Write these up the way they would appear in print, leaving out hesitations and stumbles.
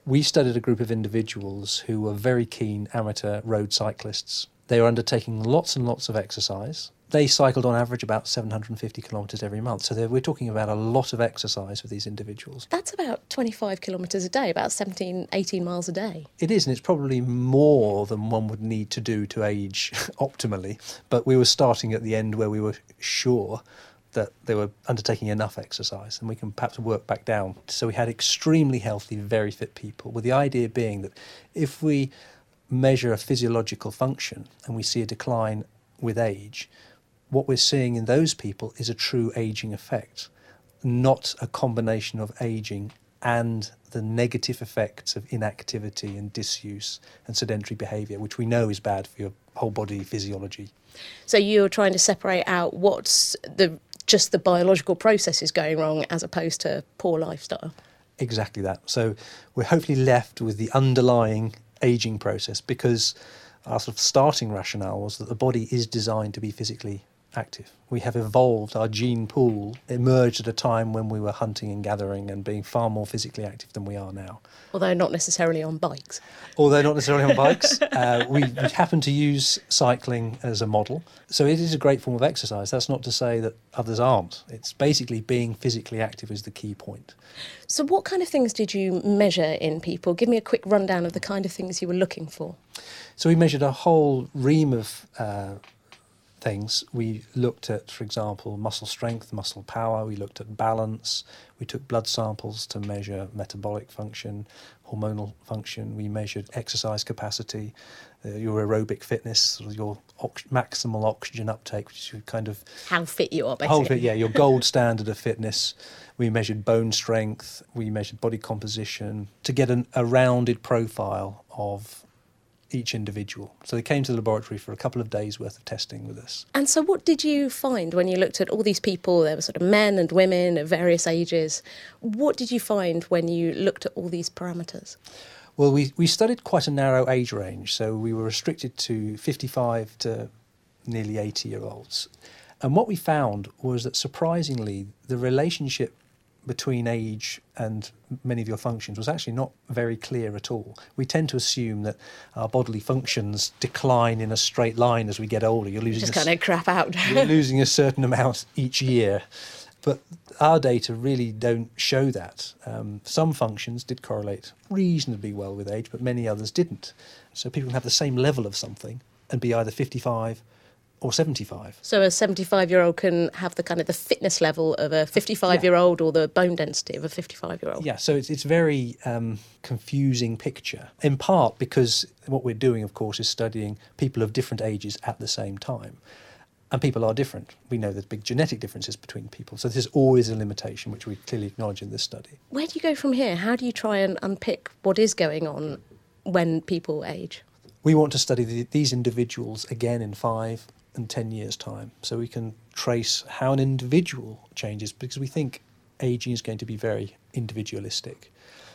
We studied a group of individuals who were very keen amateur road cyclists. They were undertaking lots and lots of exercise. They cycled on average about 750 kilometres every month. So we're talking about a lot of exercise for these individuals. That's about 25 kilometres a day, about 17, 18 miles a day. It is, and it's probably more than one would need to do to age optimally. But we were starting at the end where we were sure that they were undertaking enough exercise, and we can perhaps work back down. So we had extremely healthy, very fit people, with the idea being that if we measure a physiological function and we see a decline with age, what we're seeing in those people is a true ageing effect, not a combination of ageing and the negative effects of inactivity and disuse and sedentary behaviour, which we know is bad for your whole body physiology. So you're trying to separate out what's just the biological processes going wrong as opposed to poor lifestyle. Exactly that. So we're hopefully left with the underlying ageing process, because our sort of starting rationale was that the body is designed to be physically active. We have evolved, our gene pool emerged at a time when we were hunting and gathering and being far more physically active than we are now. Although not necessarily on bikes. We happen to use cycling as a model. So it is a great form of exercise. That's not to say that others aren't. It's basically being physically active is the key point. So what kind of things did you measure in people? Give me a quick rundown of the kind of things you were looking for. So we measured a whole ream of things. We looked at, for example, muscle strength, muscle power. We looked at balance. We took blood samples to measure metabolic function, hormonal function. We measured exercise capacity, your aerobic fitness, your maximal oxygen uptake, which is your kind of... How fit you are, basically. Your gold standard of fitness. We measured bone strength. We measured body composition to get a rounded profile of each individual. So they came to the laboratory for a couple of days worth of testing with us. And so what did you find when you looked at all these people? There were sort of men and women of various ages. What did you find when you looked at all these parameters? Well, we studied quite a narrow age range. So we were restricted to 55 to nearly 80-year-olds. And what we found was that, surprisingly, the relationship between age and many of your functions was actually not very clear at all. We tend to assume that our bodily functions decline in a straight line as we get older. You're losing a certain amount each year. But our data really don't show that. Some functions did correlate reasonably well with age, but many others didn't. So people can have the same level of something and be either 55 or 75. So a 75-year-old can have the kind of the fitness level of a 55-year-old or the bone density of a 55-year-old. Yeah, so it's very confusing picture, in part because what we're doing, of course, is studying people of different ages at the same time. And people are different. We know there's big genetic differences between people. So there's always a limitation, which we clearly acknowledge in this study. Where do you go from here? How do you try and unpick what is going on when people age? We want to study these individuals again in 5 and 10 years' time, so we can trace how an individual changes, because we think ageing is going to be very individualistic.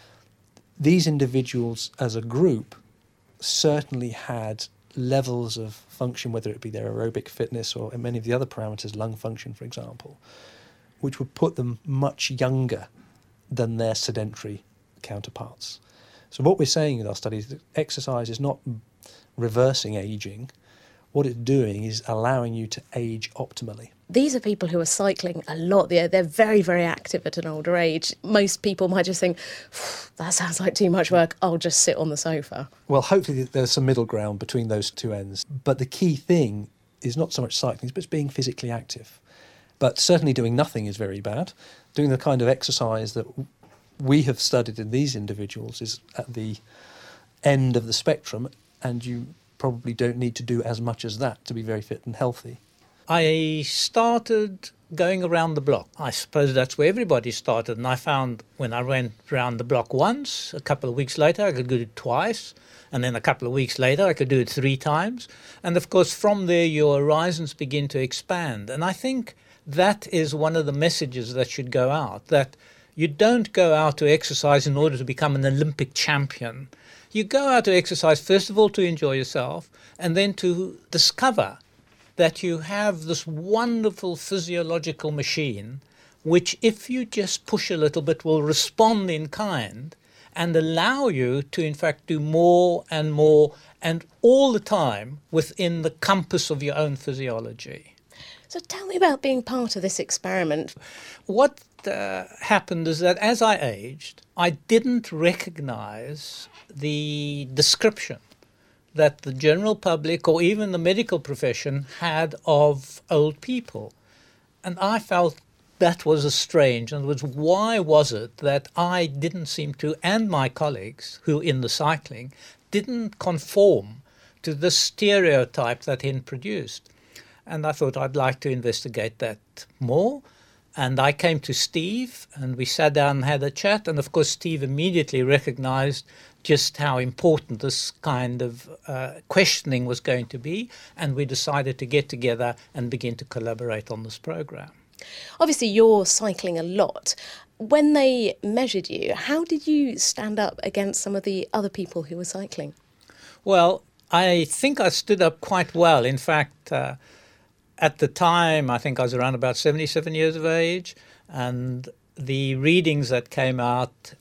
These individuals as a group certainly had levels of function, whether it be their aerobic fitness or many of the other parameters, lung function, for example, which would put them much younger than their sedentary counterparts. So what we're saying in our study is that exercise is not reversing ageing. What it's doing is allowing you to age optimally. These are people who are cycling a lot. They're very, very active at an older age. Most people might just think, that sounds like too much work, I'll just sit on the sofa. Well, hopefully there's some middle ground between those two ends. But the key thing is not so much cycling, but it's being physically active. But certainly doing nothing is very bad. Doing the kind of exercise that we have studied in these individuals is at the end of the spectrum, and you probably don't need to do as much as that to be very fit and healthy. I started going around the block. I suppose that's where everybody started. And I found when I went around the block once, a couple of weeks later, I could do it twice. And then a couple of weeks later, I could do it 3 times. And of course, from there, your horizons begin to expand. And I think that is one of the messages that should go out, that you don't go out to exercise in order to become an Olympic champion. You go out to exercise, first of all, to enjoy yourself, and then to discover that you have this wonderful physiological machine, which if you just push a little bit will respond in kind and allow you to, in fact, do more and more and all the time within the compass of your own physiology. So tell me about being part of this experiment. What happened is that as I aged, I didn't recognize the description that the general public or even the medical profession had of old people. And I felt that was strange. In other words, why was it that I didn't seem to, and my colleagues who in the cycling, didn't conform to the stereotype that had produced? And I thought I'd like to investigate that more. And I came to Steve, and we sat down and had a chat. And of course, Steve immediately recognized just how important this kind of questioning was going to be. And we decided to get together and begin to collaborate on this program. Obviously, you're cycling a lot. When they measured you, how did you stand up against some of the other people who were cycling? Well, I think I stood up quite well. In fact, at the time, I think I was around about 77 years of age, and the readings that came out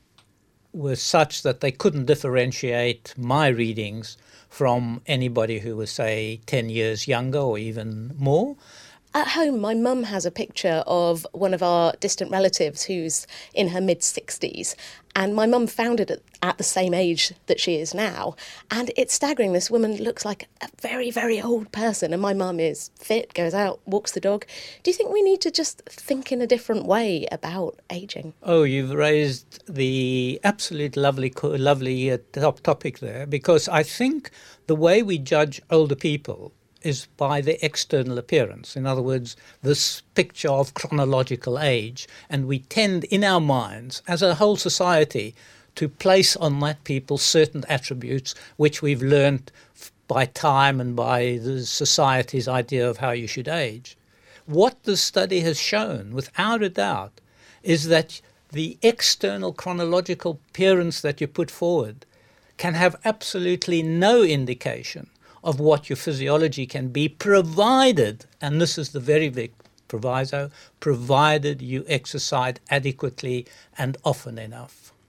were such that they couldn't differentiate my readings from anybody who was, say, 10 years younger or even more. At home, my mum has a picture of one of our distant relatives who's in her mid-60s, and my mum found it at the same age that she is now. And it's staggering. This woman looks like a very, very old person, and my mum is fit, goes out, walks the dog. Do you think we need to just think in a different way about ageing? Oh, you've raised the absolute lovely topic there, because I think the way we judge older people is by the external appearance. In other words, this picture of chronological age. And we tend in our minds, as a whole society, to place on that people certain attributes which we've learned by time and by the society's idea of how you should age. What the study has shown, without a doubt, is that the external chronological appearance that you put forward can have absolutely no indication of what your physiology can be, provided, and this is the very big proviso, provided you exercise adequately and often enough.